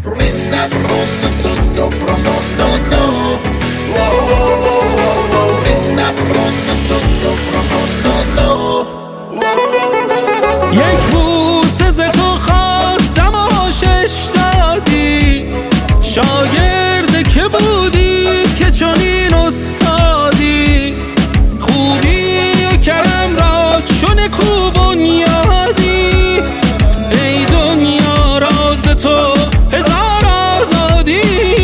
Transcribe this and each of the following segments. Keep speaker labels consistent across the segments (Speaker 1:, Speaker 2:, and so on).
Speaker 1: rinda pronto sotto promondo no. rinda pronto sotto promondo no.
Speaker 2: یک بوسه ز تو خواستم و شش دادی، شاگرد که بودی که چنین استادی، خوبی و کرم را چون کو بنیادی، ای دنیا راز تو هزار آزادی.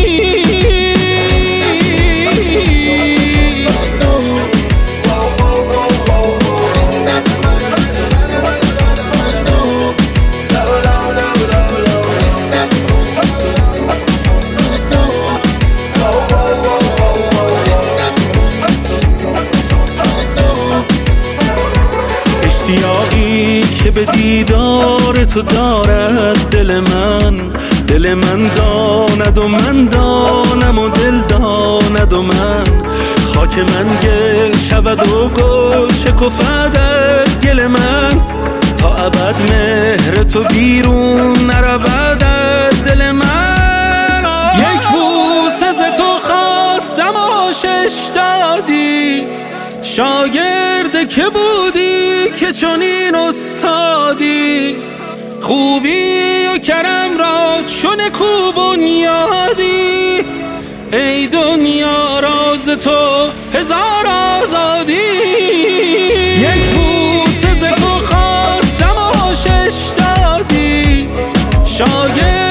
Speaker 2: اشتیاقی که به دیدار تو دارد دل من داند و من دانم و دل داند و من، خاک من گل شود و گل شکفد از گل من، تا ابد مهر تو بیرون نرود از دل من. یک بوسه ز تو خواستم و شش دادی، شاگرد که بودی که چنین استادی، خوبی و کرم را چون کو بنیادی، ای دنیا راز تو هزار آزادی. یک بوسه ز تو خواستم و شش دادی، شاگرد